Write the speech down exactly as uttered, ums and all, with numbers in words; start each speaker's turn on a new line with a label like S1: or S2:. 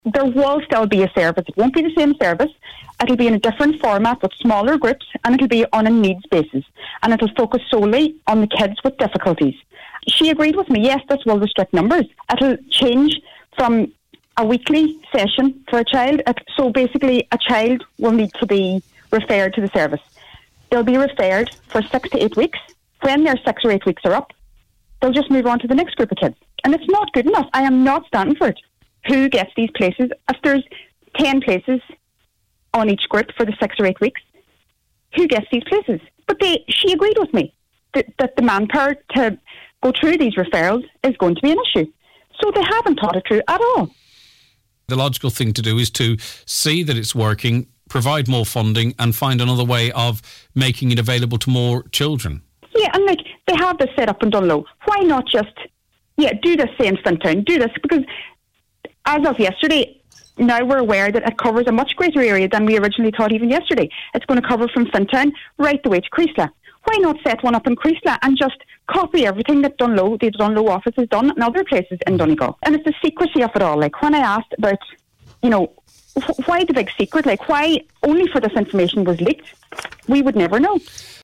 S1: There will still be a service. It won't be the same service. It'll be in a different format with smaller groups, and it'll be on a needs basis. And it'll focus solely on the kids with difficulties. She agreed with me, yes, this will restrict numbers. It'll change from a weekly session for a child. So basically, a child will need to be referred to the service. They'll be referred for six to eight weeks. When their six or eight weeks are up, they'll just move on to the next group of kids. And it's not good enough. I am not standing for it. Who gets these places? If there's ten places on each group for the six or eight weeks, who gets these places? But they, she agreed with me that, that the manpower to go through these referrals is going to be an issue. So they haven't thought it through at all.
S2: The logical thing to do is to see that it's working, provide more funding, and find another way of making it available to more children.
S1: Yeah, and like, they have this set up in Dunlow. Why not just, yeah, do this, say, in Fintown, do this, because as of yesterday, now we're aware that it covers a much greater area than we originally thought even yesterday. It's going to cover from Fintown right the way to Creeslough. Why not set one up in Creeslough and just copy everything that Dunlow, the Dunlow office has done in other places in Donegal? And it's the secrecy of it all. Like, when I asked about, you know, wh- why the big secret? Like, why only for this information was leaked? We would never know.